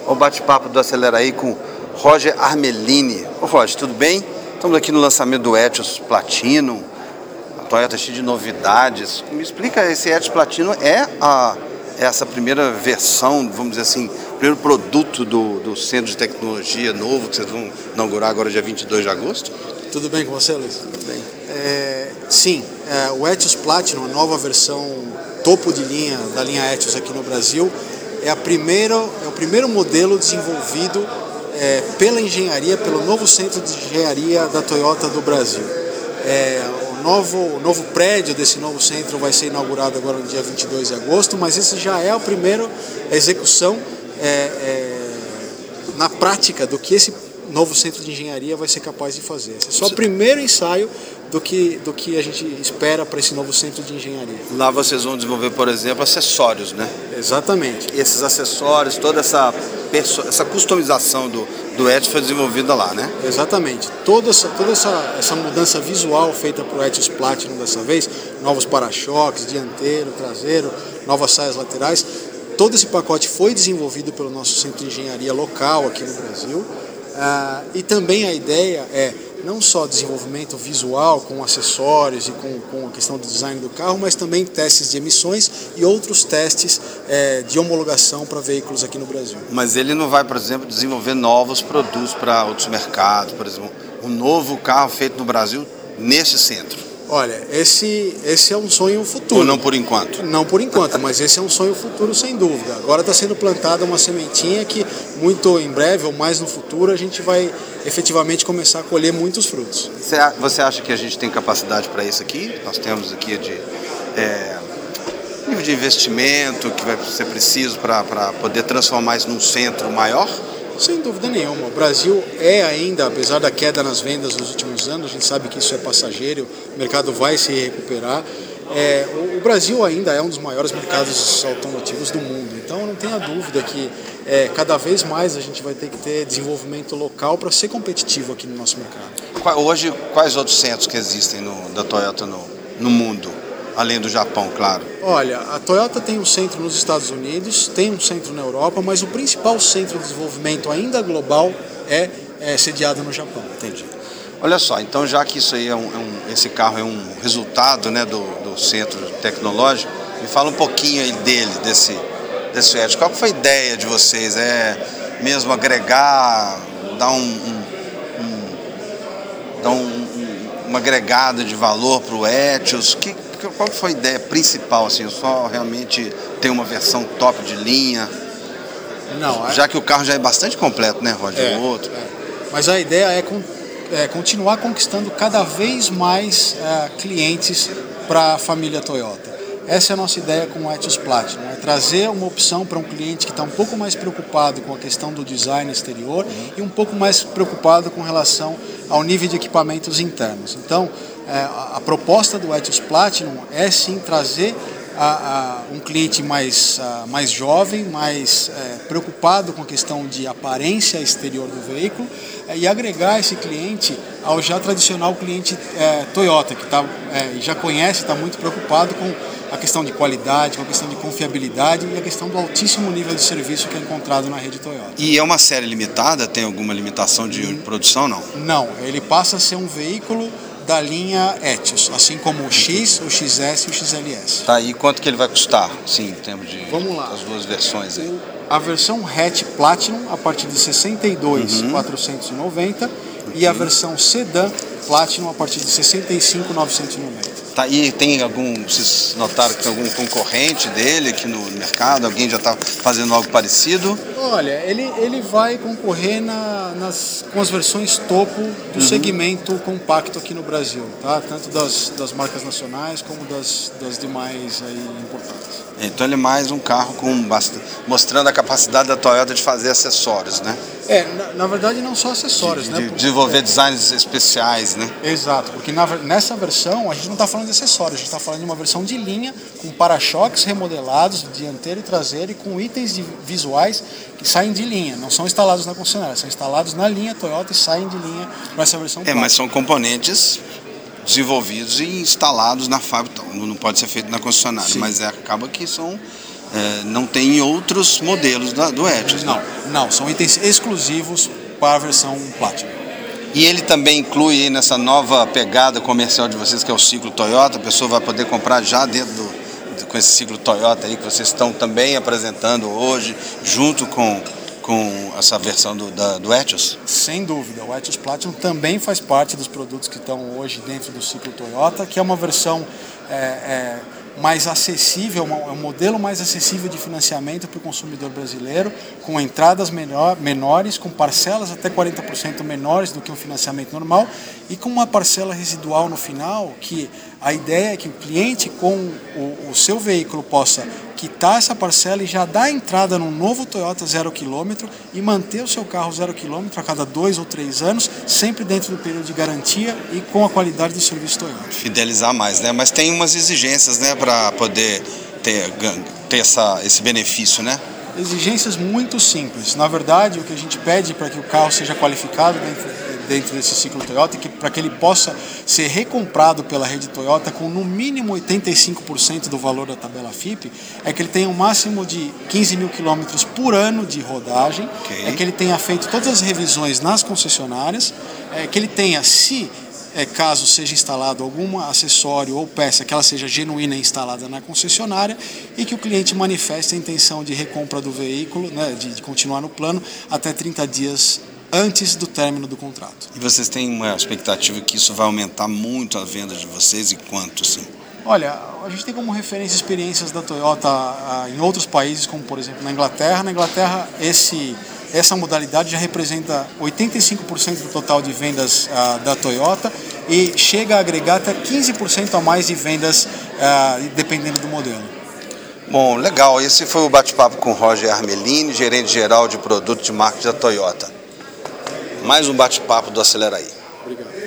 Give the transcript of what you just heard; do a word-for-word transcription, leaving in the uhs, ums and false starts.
ao bate-papo do Acelera aí com Roger Armelini. Ô Roger, tudo bem? Estamos aqui no lançamento do Etios Platinum, a Toyota cheia de novidades. Me explica, esse Etios Platinum é a, essa primeira versão, vamos dizer assim, primeiro produto do, do Centro de Tecnologia novo que vocês vão inaugurar agora dia vinte e dois de agosto? Tudo bem com você, Luiz? Tudo bem. É, sim, é, o Etios Platinum, a nova versão topo de linha da linha Etios aqui no Brasil, é, a primeira, é o primeiro modelo desenvolvido é, pela engenharia, pelo novo Centro de Engenharia da Toyota do Brasil. É, o, novo, o novo prédio desse novo centro vai ser inaugurado agora no dia vinte e dois de agosto, mas esse já é a primeira execução é, é, na prática do que esse novo centro de engenharia vai ser capaz de fazer. Esse é só o primeiro ensaio do que, do que a gente espera para esse novo centro de engenharia. Lá vocês vão desenvolver, por exemplo, acessórios, né? Exatamente. Esses acessórios, toda essa, essa customização do, do Etios foi desenvolvida lá, né? Exatamente. Toda essa, toda essa, essa mudança visual feita para o Etios Platinum dessa vez, novos para-choques, dianteiro, traseiro, novas saias laterais, todo esse pacote foi desenvolvido pelo nosso centro de engenharia local aqui no Brasil. Ah, e também a ideia é não só desenvolvimento visual com acessórios e com, com a questão do design do carro, mas também testes de emissões e outros testes é, de homologação para veículos aqui no Brasil. Mas ele não vai, por exemplo, desenvolver novos produtos para outros mercados, por exemplo, um novo carro feito no Brasil nesse centro? Olha, esse, esse é um sonho futuro. Ou não por enquanto? Não por enquanto, mas esse é um sonho futuro sem dúvida. Agora está sendo plantada uma sementinha que muito em breve ou mais no futuro a gente vai efetivamente começar a colher muitos frutos. Você acha que a gente tem capacidade para isso aqui? Nós temos aqui de é, nível de investimento que vai ser preciso para poder transformar isso num centro maior? Sem dúvida nenhuma. O Brasil é ainda, apesar da queda nas vendas nos últimos anos, a gente sabe que isso é passageiro, o mercado vai se recuperar. É, o Brasil ainda é um dos maiores mercados automotivos do mundo, então não tenha dúvida que é, cada vez mais a gente vai ter que ter desenvolvimento local para ser competitivo aqui no nosso mercado. Hoje, quais outros centros que existem no, da Toyota no, no mundo? Além do Japão, claro. Olha, a Toyota tem um centro nos Estados Unidos, tem um centro na Europa, mas o principal centro de desenvolvimento ainda global é, é sediado no Japão. Entendi. Olha só, então já que isso aí é um, é um, esse carro é um resultado, né, do, do centro tecnológico, me fala um pouquinho aí dele, desse, desse Etios. Qual foi a ideia de vocês? É mesmo agregar, dar um, um, um, dar um, uma agregada de valor para o Etios? Que Qual foi a ideia principal, assim, só realmente ter uma versão top de linha? Não, é... Já que o carro já é bastante completo, né, Roger? É, o outro. É. Mas a ideia é, con é continuar conquistando cada vez mais é, clientes para a família Toyota. Essa é a nossa ideia com o Etios Platinum, é trazer uma opção para um cliente que está um pouco mais preocupado com a questão do design exterior uhum. e um pouco mais preocupado com relação ao nível de equipamentos internos. Então, é, a, a proposta do Etios Platinum é sim trazer a, a um cliente mais, a, mais jovem, mais é, preocupado com a questão de aparência exterior do veículo é, e agregar esse cliente ao já tradicional cliente é, Toyota, que tá, é, já conhece, está muito preocupado com a questão de qualidade, com a questão de confiabilidade e a questão do altíssimo nível de serviço que é encontrado na rede Toyota. E é uma série limitada? Tem alguma limitação de hum, produção, não? Não, ele passa a ser um veículo da linha Etios, assim como o X, o X S e o X L S. Tá, e quanto que ele vai custar, sim, em termos de Vamos lá. as duas versões aí? A versão Hatch Platinum a partir de sessenta e dois mil quatrocentos e noventa uhum. e a versão Sedan Platinum a partir de sessenta e cinco mil novecentos e noventa. Tá, e tem algum, vocês notaram que tem algum concorrente dele aqui no mercado? Alguém já está fazendo algo parecido? Olha, ele, ele vai concorrer na, nas, com as versões topo do uhum. segmento compacto aqui no Brasil, tá? Tanto das, das marcas nacionais como das, das demais aí importadas. Então ele é mais um carro com bastante, mostrando a capacidade da Toyota de fazer acessórios, né? É, na, na verdade não só acessórios, de, né? De desenvolver designs especiais, né? Exato, porque na, nessa versão a gente não está falando de acessórios, a gente está falando de uma versão de linha com para-choques remodelados, dianteiro e traseiro e com itens de, visuais que saem de linha, não são instalados na concessionária, são instalados na linha Toyota e saem de linha para essa versão. É, mas são componentes desenvolvidos e instalados na fábrica, não pode ser feito na concessionária, Sim. mas é, acaba que são é, não tem em outros modelos da, do Etios. Não, não, são itens exclusivos para a versão Platinum. E ele também inclui aí nessa nova pegada comercial de vocês, que é o ciclo Toyota, a pessoa vai poder comprar já dentro do, com esse ciclo Toyota aí que vocês estão também apresentando hoje, junto com, com essa versão do, da, do Etios? Sem dúvida, o Etios Platinum também faz parte dos produtos que estão hoje dentro do ciclo Toyota, que é uma versão é, é, mais acessível, é um modelo mais acessível de financiamento para o consumidor brasileiro, com entradas menor, menores, com parcelas até quarenta por cento menores do que um financiamento normal e com uma parcela residual no final, que a ideia é que o cliente com o, o seu veículo possa quitar essa parcela e já dar entrada num novo Toyota zero quilômetro e manter o seu carro zero quilômetro a cada dois ou três anos, sempre dentro do período de garantia e com a qualidade do serviço Toyota. Fidelizar mais, né? Mas tem umas exigências, né, para poder ter, ter essa, esse benefício, né? Exigências muito simples. Na verdade, o que a gente pede para que o carro seja qualificado dentro, dentro desse ciclo Toyota, que, para que ele possa ser recomprado pela rede Toyota com no mínimo oitenta e cinco por cento do valor da tabela F I P, é que ele tenha um máximo de quinze mil quilômetros por ano de rodagem, okay. É que ele tenha feito todas as revisões nas concessionárias, é que ele tenha, se É, caso seja instalado algum acessório ou peça que ela seja genuína e instalada na concessionária e que o cliente manifeste a intenção de recompra do veículo, né, de, de continuar no plano até trinta dias antes do término do contrato. E vocês têm uma expectativa que isso vai aumentar muito a venda de vocês e quanto, sim? Olha, a gente tem como referência experiências da Toyota a, em outros países, como por exemplo na Inglaterra. Na Inglaterra, esse... Essa modalidade já representa oitenta e cinco por cento do total de vendas uh, da Toyota e chega a agregar até quinze por cento a mais de vendas, uh, dependendo do modelo. Bom, legal. Esse foi o bate-papo com Roger Armelini, gerente-geral de produto de marketing da Toyota. Mais um bate-papo do Acelera Aí. Obrigado.